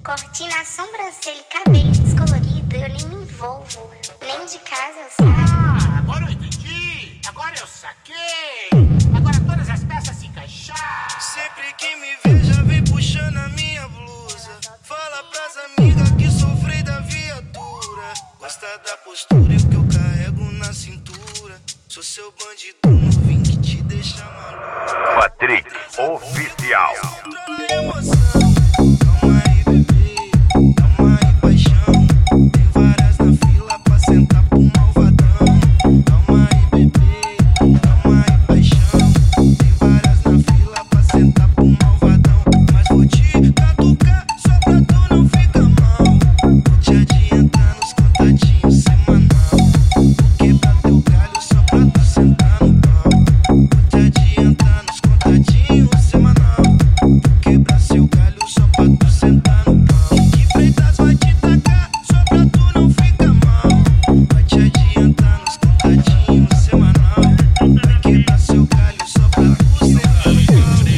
Cortina, sobrancelha e cabelo descolorido, eu nem me envolvo, nem de casa eu saio. Ah, agora eu entendi, agora eu saquei. Agora todas as peças se encaixaram. Sempre que me vê já vem puxando a minha blusa. Fala pras amigas que sofri da viatura. Gosta da postura e o que eu carrego na cintura. Sou seu bandido novinho que te deixa maluco. Patrick Oficial. Controla a emoção. Calma aí, bebê. Calma aí, paixão. Tem várias na fila pra sentar pro malvadão. Calma aí, bebê. Calma aí, paixão. Tem várias na fila pra sentar pro malvadão. Mas vou te catucar só pra tu não ficar mal. Vou te adiantar nos contatinhos semanal. Vou quebrar teu galho só pra tu sentar no pau. Vou te adiantar nos contatinhos semanal. Vou quebrar seu galho só pra tu sentar no pau. De Freitas vai te tacar só pra tu não ficar mal. Vai te adiantar nos contatinhos semanal. Vai quebrar seu galho só pra tu sentar no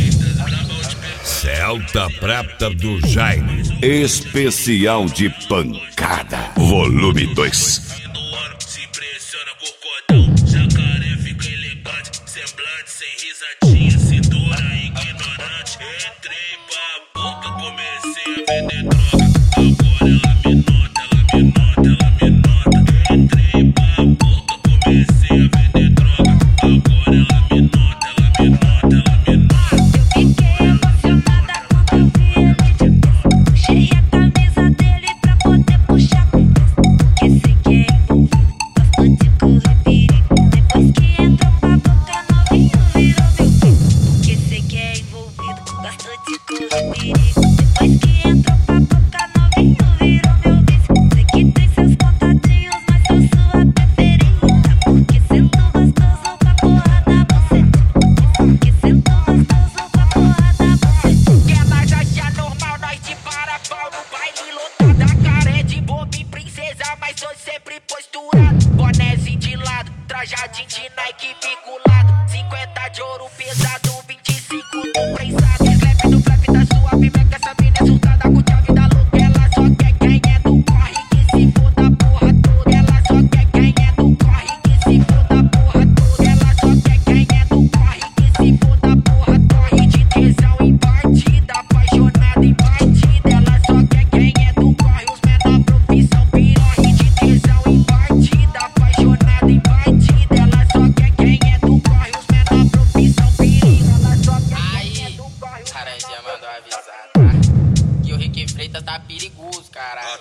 pau. Celta Prata do Jaime. Especial de pancada. Volume 2. Se impressiona com o cordão, jacaré fica elegante, semblante sem risadinha, cintura ignorante. Entrei pra boca, comecei a vender droga. Agora ela me nota, ela me nota, ela me nota. Entrei pra boca, comecei a vender droga. Agora ela me nota, ela me nota, ela me nota. Eu fiquei emocionada quando vi ele de perto. Puxei a camisa dele pra poder puxar com gosto. Porque sei que é envolvido, gosto de correr perigo. Depois que entrou pra boca, novinho virou meu filho. Porque sei que é envolvido, gosto de correr perigo. Depois que entrou pra boca, novinho virou meu vício. Sei que tem seus contatinhos, mas sou sua preferida. Porque sento gostoso pra porrada você. Porque sento gostoso pra porrada você. Que ela já acha normal, nós de para-pau no baile lotada. Cara é de boba e princesa, mas sou sempre posturado. Bonézinho de lado, trajadinho de Nike bigulado. 50 de ouro pesado, 25 do prensado. Slap no flap da sua bíblia, que essa mina é surtada, curte a vida louca. Ela só quer quem é do corre, que se foda a porra toda. Ela só quer quem é do corre, que se foda a porra toda. Ela só quer quem é do corre, que se foda a porra toda. De tesão em partida, apaixonada em partida. Ela só quer quem é do corre, os menor profissão pior. De tesão em partida, apaixonada em partida. Ela só quer quem é do corre, os menor profissão perigo. Ela só quer quem é do corre. Caranjinha mandou avisar, tá? Que o Rick Freitas tá perigoso, caralho.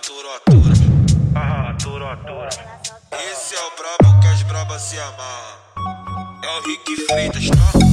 Atura. Esse é o brabo que as brabas se amarram. É o Rick Freitas, tá?